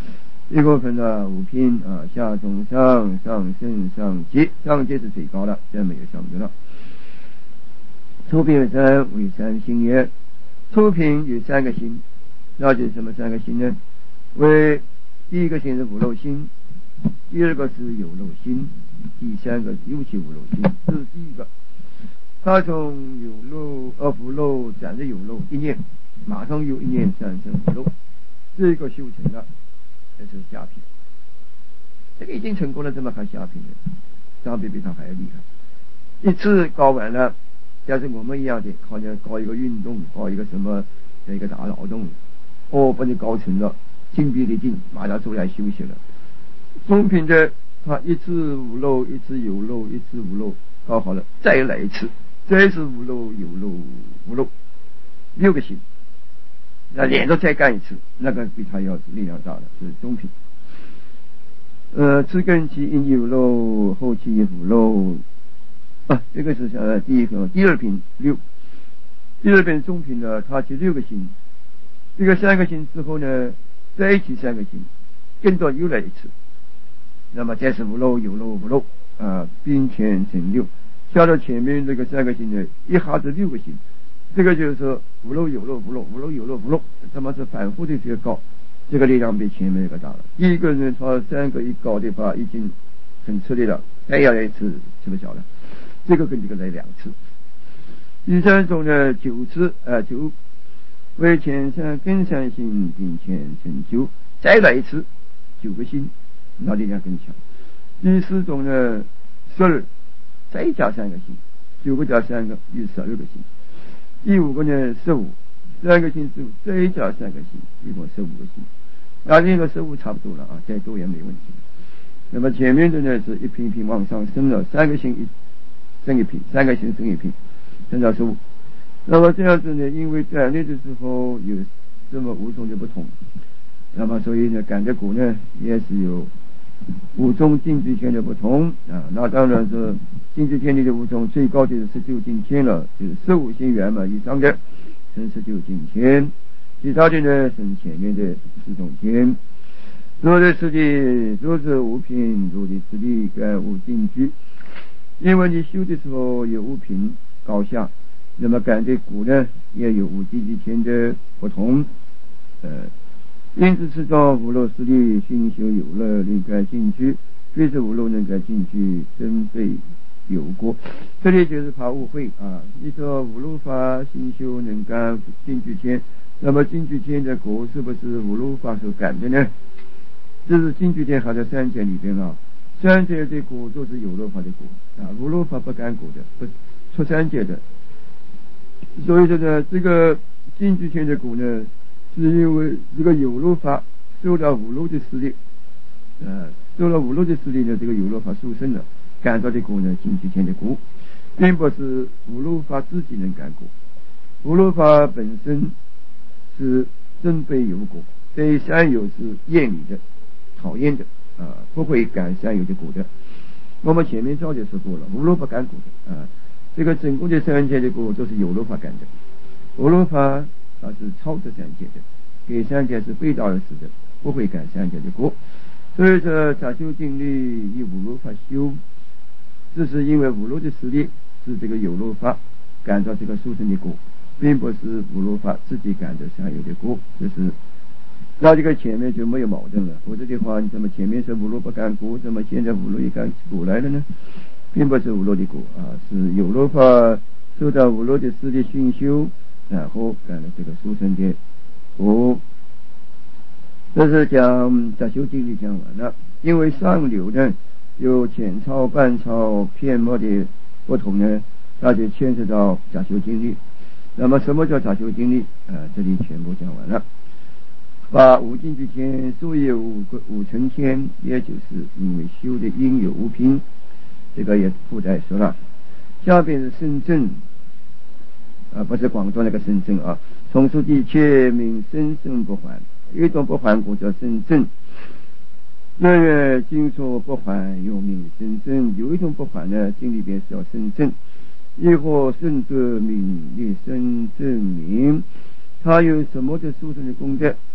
Speaker 1: 一个分了五品啊，下中上上圣上阶，上阶是最高的，这没有上去了。初品为三为三星也，初品有三个星，那就是什么三个星呢？为第一个星是五漏星，第二个是有漏星，第三个是有其无漏星。这是第一个，他从有漏呃无漏转至有漏一念，马上有一念产生无漏，这个修成了，这是下品。这个已经成功了，怎么还下品呢？上品比他还要厉害。一次搞完了，要是我们一样的，好像搞一个运动，搞一个什么一个大劳动，哦，把你搞成了，精疲力尽，马上出来休息了。中品的他一次无漏，一次有漏，一次无漏，搞好了，再来一次，再是无漏有漏无漏，六个星，那连着再干一次，那个比他要力量大的是中品。呃，次根期因有漏，后期也无漏啊，这个是呃第一个，第二品六，第二品中品呢，它起六个星，这个三个星之后呢，再一起三个星，跟着又来一次，那么再是无漏有漏无漏啊，并前成六，下到前面这个三个星呢，一下子六个星，这个就是说无漏有漏无漏无漏有漏无漏，这么是反复的这个搞。这个力量比前面那个大了。第一个呢，他三个一搞的话，已经很吃力了，再要来一次吃不消了。这个跟这个来两次。第三种呢，九次呃九为前三根三星并前成九，再来一次九个星，那力量更强。第四种呢，十二再加三个星，九个加三个有十二个星。第五个呢，十五三个星十五再加三个星，一共十五个星。那这个十五差不多了啊，再多也没问题。那么前面的呢是一品一品往上升了，三个星一升一品，三个星升一品，升到十五。那么这样子呢，因为感烈的时候有这么五种的不同，那么所以呢，感的果呢也是有五种净居天的不同啊。那当然是净居天里的五种最高的是十九净天了，就是十五星圆满以上的成十九净天。其他的呢，是前面的四种天。若的是的，若是无品，若的是的，该无净居。因为你修的时候有无品高下，那么感对古呢也有无积极天的不同。呃，因此是照无漏势力熏修有了，另该净居。非是无漏能该净居，真被有过。这里就是怕误会啊！你说无漏法熏修能干净居天。那么净居天的果是不是无漏法所感的呢？这是净居天还在三界里边啊，三界的果都是有漏法的果啊，无漏法不干果的，不出三界的。所以说呢，这个净居天的果呢，是因为这个有漏法受到无漏的势力，呃，受了无漏的势力呢，这个有漏法受生了，感到的果呢，净居天的果，并不是无漏法自己能感果，无漏法本身是真非有果，对善友是厌离的、讨厌的啊，不会感善友的果的。我们前面早就说过了，无漏法感果的啊，这个整个的三界的果都是有漏法感的，无漏法它是超出三界的，给三界是背道而驰的，不会感三界的果。所以说杂修定律以无漏法修，这是因为无漏的实力是这个有漏法感到这个殊胜的果，并不是无漏法自己感的善有的果，就是那这个前面就没有矛盾了。否则的话，你怎么前面是无漏不感果，怎么现在无漏也感果来了呢？并不是无漏的果啊，是有漏法受到无漏的势力熏修，然后感了这个殊胜的果。这是讲杂修经历讲完了。因为上流呢有浅超、半超、片末的不同呢，那就牵涉到杂修经历。那么什么叫杂修经历啊？这里全部讲完了。把无尽居天所以有五个五层天，也就是因为修的因有无凭，这个也不再说了。下边是深圳啊，不是广州那个深圳啊。从书地切名生生不还，有一种不还故叫深圳。那个经说不还又名深圳，有一种不还呢，经里边是叫深圳。亦或圣德名立深圳名，它有什么的殊胜的功德？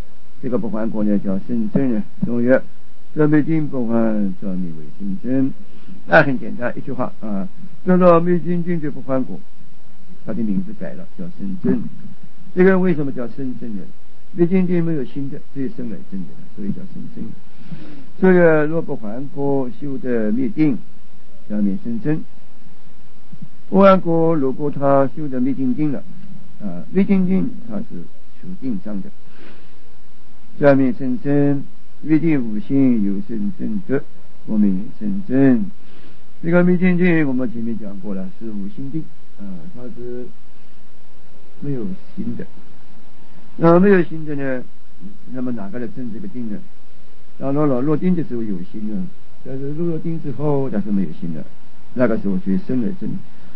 Speaker 1: 这个不还国呢叫圣真人，所以这没经不还，这名为圣真。那很简单一句话啊，这个没经经就不还国，他的名字改了叫圣真。这个为什么叫圣真人？没经经没有新的，只有生来真的，所以叫圣真。所以若不还国，修得灭定，叫灭圣真。不还国，如果他修得灭定定了啊，灭定定他是属定上的。下面圣真，灭定五行有圣真德，我们圣真。这个灭定定我们前面讲过了，是五行定啊，它是没有新的。那没有新的呢？那么哪个来证这个定呢？当然了，落定的时候有心了，但是入了定之后，但是没有心了，那个时候就生了真。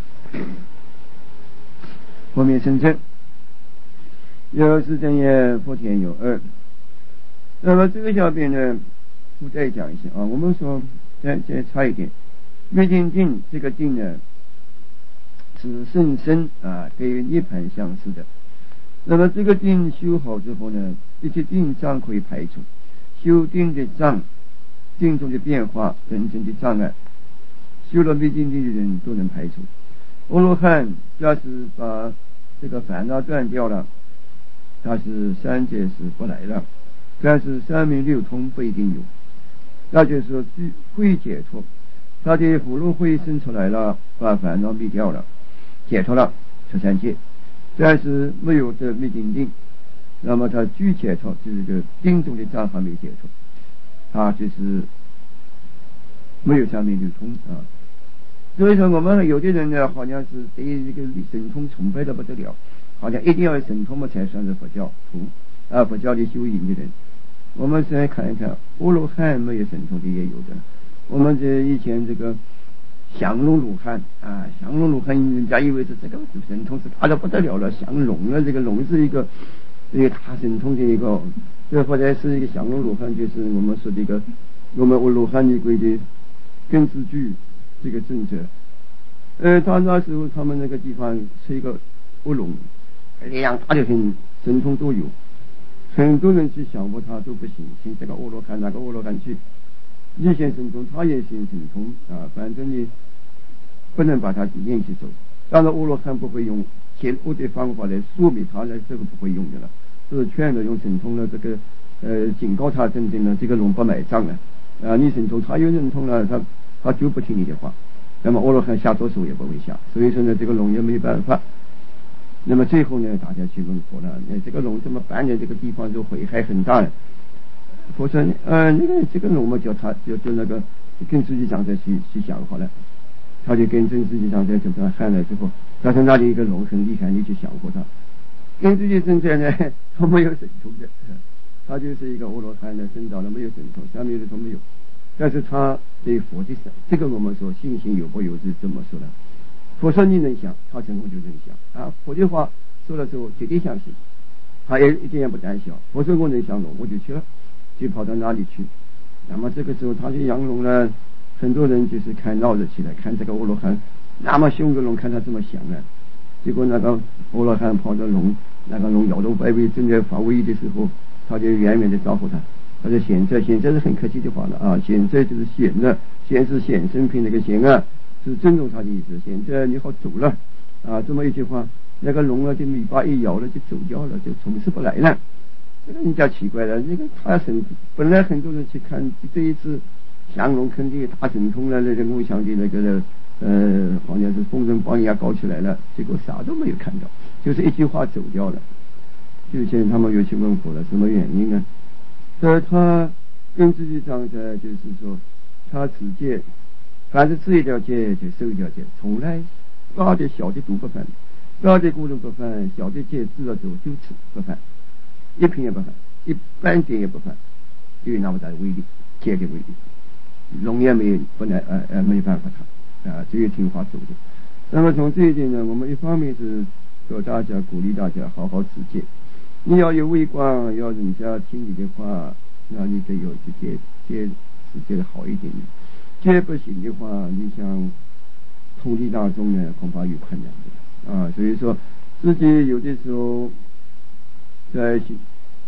Speaker 1: 后面生真，有是真言，佛田有二。那么这个下边呢，我再讲一下啊。我们说再再差一点，灭定定这个定呢，是甚深啊，跟涅盘相似的。那么这个定修好之后呢，一切定障可以排除。修定的障，定中的变化，人生的障碍，修了灭定定的人都能排除。阿罗汉要是把这个烦恼断掉了，他是三界是不来了，但是三明六通不一定有，那就是说会解脱，他的葫芦会生出来了，把烦恼灭掉了，解脱了出三界，但是没有这灭定定，那么他具解脱，就是这个定中的障还没解脱，他就是没有三明六通啊。所以说我们有的人呢，好像是对这个神通崇拜的不得了，好像一定要有神通嘛才算是佛教徒啊，佛教的修行的人。我们再看一看，阿罗汉没有神通的也有的。我们这以前这个降龙鲁汉啊，降龙鲁汉，人家以为是这个神通是大的不得了了，降龙啊，这个龙是一个这个大神通的一个，这或者是一个降龙鲁汉，就是我们说这个我们阿罗汉的规的根之具。这个政策，呃，他那时候他们那个地方是一个乌龙，两大的很神通都有，很多人去降服他都不行，请这个阿罗汉那个阿罗汉去，你显神通，他也显神通啊，反正你不能把他练起走。当然阿罗汉不会用邪恶的方法来说明他，来这个不会用的了，就是劝着用神通了，这个呃警告他等等呢，这个龙不买账了啊，你神通他有神通了，他。他就不听你的话，那么阿罗汉下多手也不会下，所以说呢，这个龙也没办法。那么最后呢，大家去问佛了，那这个龙怎么办呢？这个地方就危害很大了。佛说，呃，那个这个龙嘛，叫他就就那个跟自己长者去去想好了，他就跟真自己长者怎么喊了之后，他说那里一个龙很厉害，你去降服他。跟自己长者呢，他没有神通的，他就是一个阿罗汉的升到了没有神通，下面的都没有。但是他对佛的神，这个我们说信心有不有是这么说的。佛说你能想，他成功就能想啊。佛的话说了之后绝对相信，他也一点也不胆小。佛说我能降龙，我就去了，就跑到哪里去。那么这个时候他去降龙呢，很多人就是看闹着起来，看这个阿罗汉那么凶的龙，看他这么响呢。结果那个阿罗汉跑到龙，那个龙摇动摆尾正在发威的时候，他就远远的招呼他。他说现在现在是很客气的话了啊，现在就是显了，现是显生品那个显啊，是尊重他的意思。现在你好走了啊，这么一句话，那个龙啊就尾巴一摇了就走掉了，就从此不来了。这个人家奇怪了，那个他神本来很多人去看这一次降龙肯定大神通了，那个梦想的那个呃好像是封神榜一样搞起来了，结果啥都没有看到，就是一句话走掉了。就现在他们又去问佛了，什么原因呢？这他跟自己长者就是说，他持戒，凡是持一条戒就受一条戒，从来大的小的都不犯，大的古人不犯，小的戒制了之后就持不犯，一品也不犯，一般点也不犯，就有那么大的威力，戒的威力，龙也没不能呃呃没办法他啊，只有听话走的。那么从这一点呢，我们一方面是说大家鼓励大家好好持戒。你要有微光，要人家听你的话，那你得有去戒戒是戒的好一点的。戒不行的话，你想统计大众呢，恐怕有困难的啊。所以说，自己有的时候在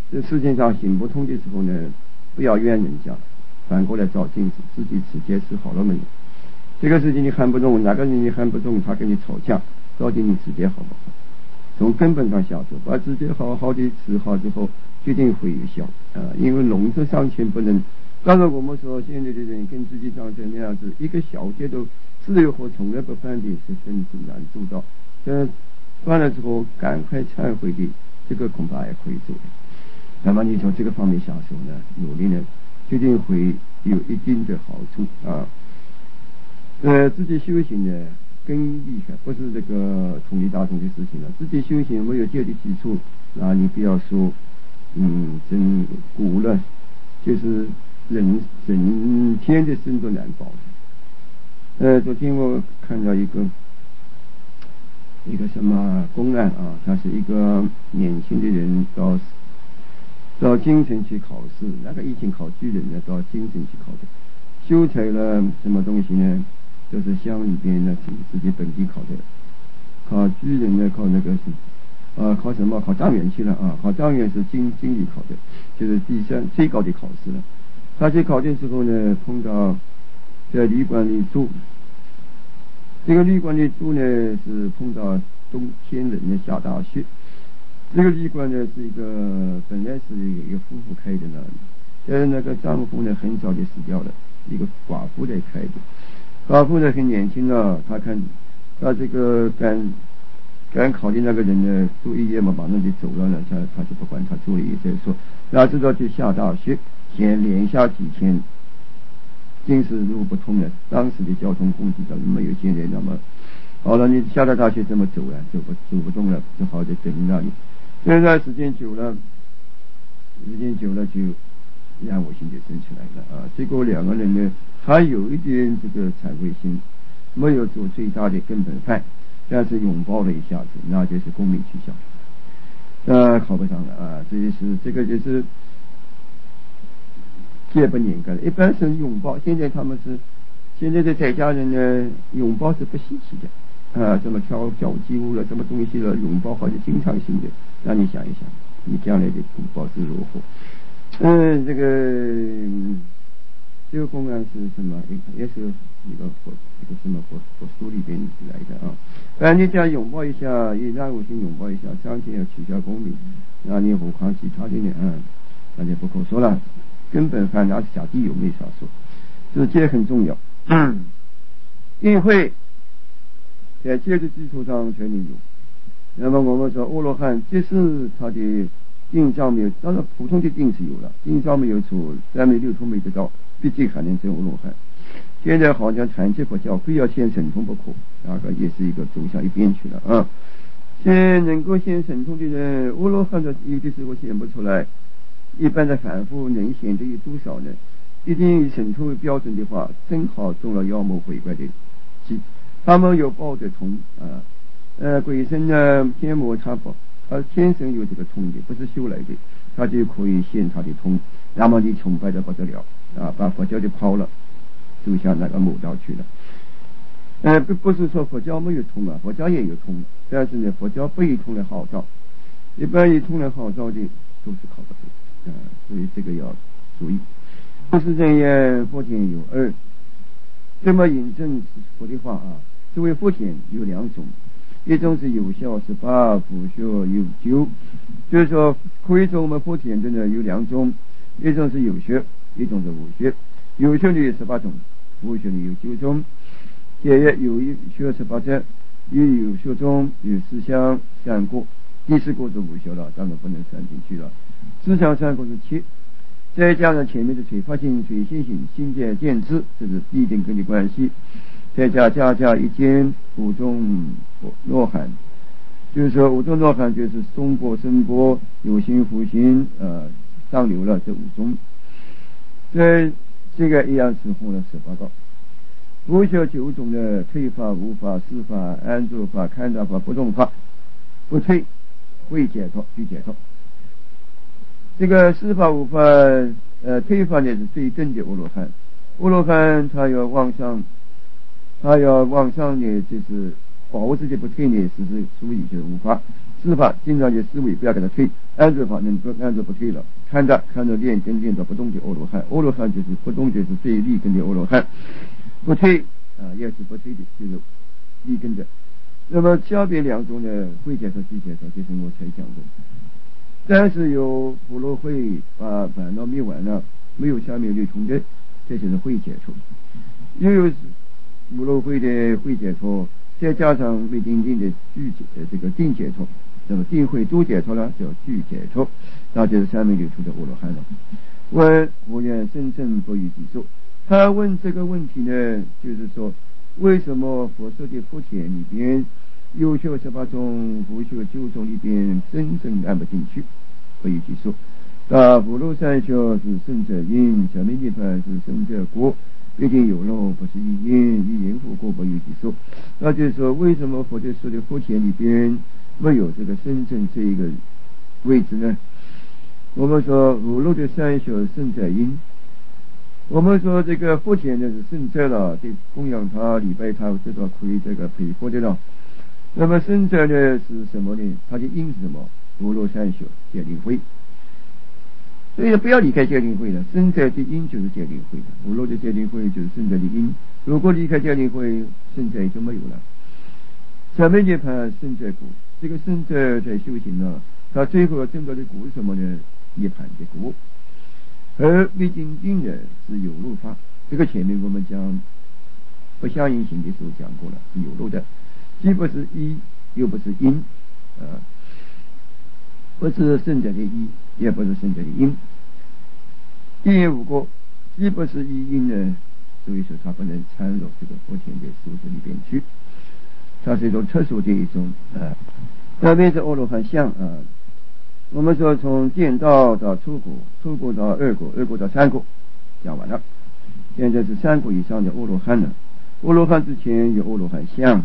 Speaker 1: 这事情上行不通的时候呢，不要怨人家，反过来照镜子，自己自检视好了没有？这个事情你看不中，哪个人你看不中，他跟你吵架，到底你自检好不好？从根本上下手，把自己好好的治好之后，决定会有效啊！因为龙子上前不能。当然我们说现在的人跟自己长成那样子，一个小节都自由和从来不犯的是很难做到。这犯了之后赶快忏悔的，这个恐怕也可以做的。那么你从这个方面下手呢，努力呢，决定会有一定的好处啊。呃，自己修行呢更厉害，不是这个统一大众的事情了。自己修行没有戒的基础，那你不要说，嗯，真古了，就是人人天的生都难保的。呃，昨天我看到一个一个什么公案啊，他是一个年轻的人到到京城去考试，那个以前考举人呢，到京城去考的，修成了什么东西呢？就是乡里边呢，自己本地考的，考举人呢，考那个是，呃，考什么？考状元去了啊！考状元是经经理考的，就是第三最高的考试了。他去考的时候呢，碰到在旅馆里住，这个旅馆里住呢是碰到冬天冷的下大雪。这个旅馆呢是一个本来是一个夫妇开的呢，但是那个丈夫呢很早就死掉了，一个寡妇在开的。寡妇呢很年轻了，他看他这个赶赶考的那个人呢住一夜嘛，马上就走了呢，他他就不管他住了一夜再说。哪知道就下大雪，先连下几天，真是路不通了。当时的交通工具都没有现在那么好了，你下了大雪怎么走啊？走不走不动了，只好在等那里。现在时间久了，时间久了就让我心就生出来了啊！结果两个人呢，还有一点这个惭愧心，没有做最大的根本犯，但是拥抱了一下子，那就是功名取向，那考不上了啊！这就是这个就是戒不严格的，一般是拥抱。现在他们是现在的在家人呢，拥抱是不稀奇的啊！怎么跳跳机舞了，什么东西了，拥抱好像经常性的。让你想一想，你将来的公报是如何？嗯，这个这个公案是什么？也是一个佛一个什么佛佛书里边来的啊。反正你这样拥抱一下，以让我心拥抱一下，上天要取消功名，那你何况其他的呢？嗯，那就不可说了。根本反而是下地有没啥说，这戒很重要。嗯，定慧在戒的基础上才能有。那么我们说阿罗汉，即使他的定障没有，当然普通的定是有了，定障没有出，三昧六通没得到，毕竟还能成阿罗汉。现在好像传奇佛教非要现神通不可，那个也是一个走向一边去了啊。现在能够现神通的人，阿罗汉的有的时候显不出来，一般的凡夫能显得有多少呢？一定以神通为标准的话，正好中了妖魔鬼怪的计，他们有报得通啊。呃，鬼神呢，天魔他不，他天生有这个通的，不是修来的，他就可以现他的通，那么你崇拜的不得了啊，把佛教就抛了，走向那个魔道去了。呃，不不是说佛教没有通啊，佛教也有通，但是呢，佛教不以通来号召，一般以通来号召的都是靠不住啊，所以这个要注意。不是人言佛田有二，这么引证佛的话啊，作为佛田有两种。一种是有效十八，不学有九，就是说可以说我们佛田的呢有两种，一种是有学，一种是无学。有学的有十八种，无学的有九种。解曰有一学十八者，于有学中有思想三过，第四个是无学了，当然不能算进去了。思想三过是七，再加上前面的垂发性、垂心性、心见见智，这是地定根的关系。再加加加一间五种诺涵，就是说五种诺涵就是中波、声波、有心、无心，呃，上流了这五种。这这个一样是分了十八道。无学九种的退法、无法、施法、安住法、看到法、不动法，不退会解脱，去解脱。这个施法、无法、呃退法呢是最正的阿罗汉。阿罗汉他要往上。他要往上呢，就是保护自己不退呢，实施处理就是无法。四法经常就思维不要给他退，安住法能不安住不退了。看着看着练根练到不动的阿罗汉，阿罗汉就是不动就是最立根的阿罗汉，不退啊也是不退的，就是立根的。那么下边两种呢，会解脱即解脱，就是我才讲的。但是有普罗会把烦恼灭完了，没有下面六重的，这就是会解脱。又有普罗会的会解脱，再加上未定定的具解这个定解脱，那么定会都解脱了，叫具解脱，那就是下面六处的阿罗汉了。问无愿深深不与己说，他问这个问题呢，就是说为什么佛说的佛前里边优秀十八种不修九种里边真正按不进去，不与己说。大福禄三学是生者因，小明涅槃是生者果，毕竟有漏不是一因，一因复果不与己说。那就是说为什么佛在说的佛前里边没有这个深正这一个位置呢？我们说五路的三学圣者因，我们说这个佛前呢是圣者了，对供养他礼拜他知道可以这个陪佛的了。那么圣者呢是什么呢？他的因是什么？五路三学戒定慧。所以不要离开戒定慧了，圣者的因就是戒定慧的，五路的戒定慧就是圣者的因。如果离开戒定慧，圣者就没有了。下面涅槃圣者果，这个圣者在修行了，他最后证到的果是什么呢？涅槃的果。而未经定呢是有漏法，这个前面我们讲不相应行的时候讲过了，是有漏的，既不是一又不是因啊，不是圣者的一，也不是圣者的因，因也无过，既不是一因呢，所以说它不能参入这个佛前的数字里边去，它是一种特殊的一种啊。特别是阿罗汉相啊，我们说从见道到出果，出果到二果，二果到三果，讲完了。现在是三果以上的阿罗汉了。阿罗汉之前有阿罗汉相，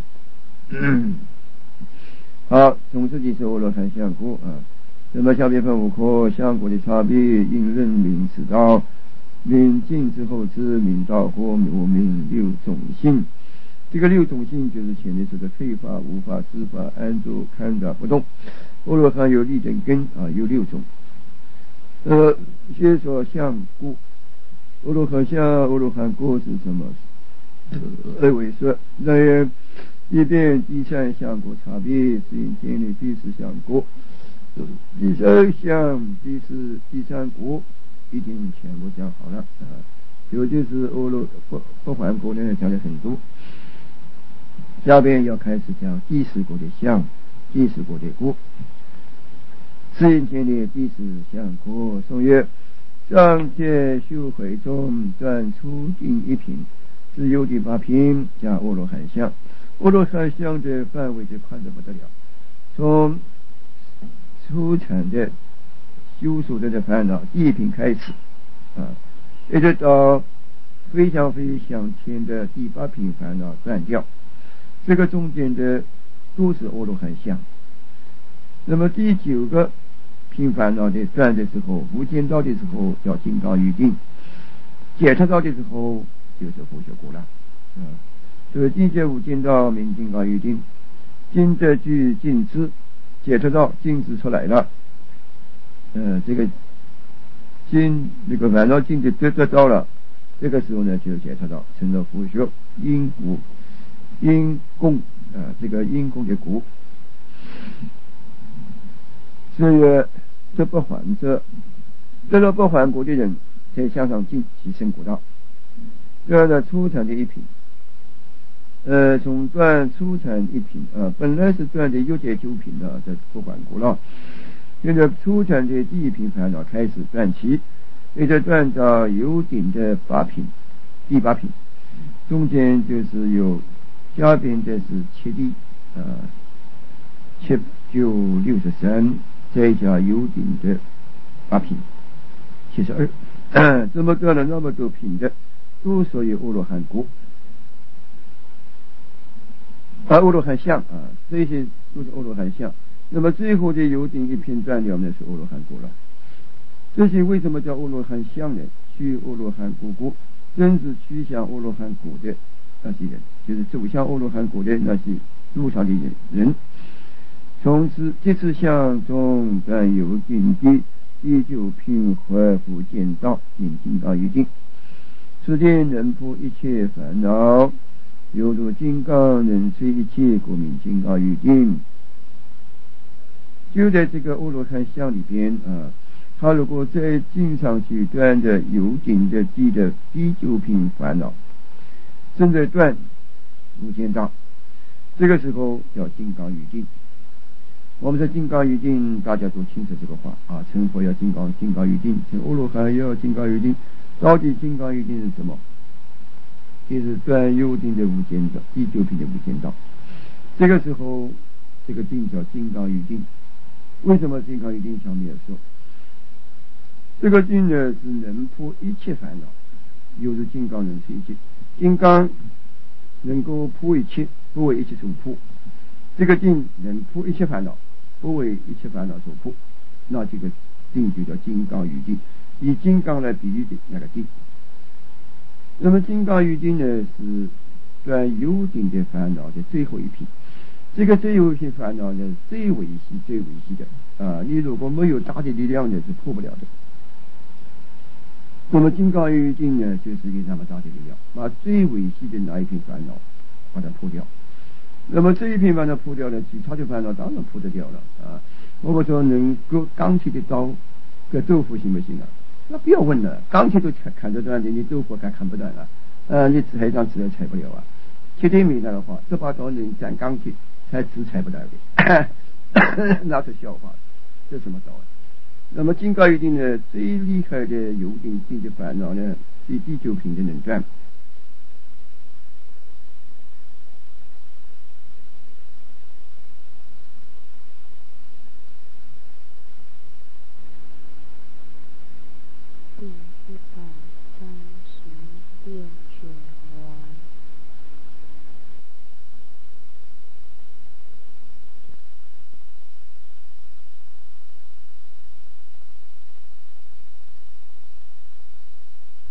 Speaker 1: 好，总之就是阿罗汉相果啊。那么下边分五科相果的差别，因人名此道，名尽之后之名道或无名六种性。这个六种性就是前面说的退法、无法、知法、安住、看着不动。阿罗汉有立等根啊，有六种。呃，先说相果，阿罗汉相、阿罗汉果是什么？二位说，那一边第三相果差别，是因建立第四相果。第三项、第四、第三果已经全部讲好了啊，尤其是阿罗不不还果呢，讲的很多。下边要开始讲第四果的相，第四果的果。是因建立第四相果，颂曰：上界修会中转出定一品，自有第八品加阿罗汉相。阿罗汉相的范围就宽得不得了，从初产的修属的烦恼第一品开始啊，一直到非常非常前的第八品烦恼断掉，这个中间的都是阿罗汉相。那么第九个品烦恼的断的时候，无间道的时候叫金刚喻定，解脱道的时候就是佛学果了啊。所以地界无间道名金刚喻定，经得具尽知，解脱道尽知出来了，呃，这个经那个烦恼尽的得得到了，这个时候呢就解脱道成了佛学因果因供啊，这个因供的果。所以这不还者，得了不还果的人才向上进提升果道。这样的初产的一品，呃，从断初产一品啊，本来是断的六界九品的，这不还果了。现在初产的第一品烦恼开始断起，一直断到有顶的八品，第八品，中间就是有下边的是七地啊，七九六十三，再加有顶的八品，七十二，这么断了那么多品的，都属于阿罗汉果。而阿罗汉相啊，这些都是阿罗汉相。那么最后的有顶一品断掉呢，是阿罗汉果了。这些为什么叫阿罗汉相呢？去阿罗汉果果，真是趋向阿罗汉果的那些人，就是走向阿罗汉果的那些路上的人。从此这次相中断有境地，第九品恢复见道，进金刚于定。此间能破一切烦恼，犹如金刚能摧一切，故名金刚于定。就在这个阿罗汉相里边啊，他如果在经上去断的有境的地的第九品烦恼，正在断无间道，这个时候叫金刚于定。我们说金刚于定，大家都清楚这个话啊，成佛要金刚，金刚于定；成阿罗汉也要金刚于定。到底金刚于定是什么？就是断有定的无间道，第九品的无间道。这个时候，这个定叫金刚于定。为什么金刚于定？下面说，这个定呢是能破一切烦恼，犹如金刚能摧一切。金刚能够破一切，不为一切所破。这个定能破一切烦恼，不为一切烦恼所破，那这个定就叫金刚于定，以金刚来比喻的那个定。那么金刚于定呢，是断有定的烦恼的最后一品。这个最后一品烦恼呢，最维系、最维系的啊，你如果没有大的力量呢，是破不了的。那么金刚于定呢，就是一个那么大的力量，把最维系的那一品烦恼把它破掉。那么这一品烦恼破掉了，其他的烦恼当然破得掉了啊！我们说能够钢铁的刀割豆腐行不行啊？那不要问了，钢铁都砍砍得断的，你豆腐还砍不断啊？呃，你裁刀子也裁不了啊！铁定明白的话，这把刀能斩钢铁，才只裁不了的，那是笑话，这什么刀啊？那么金刚于定呢，最厉害的有定定的烦恼呢，第第九品的能断，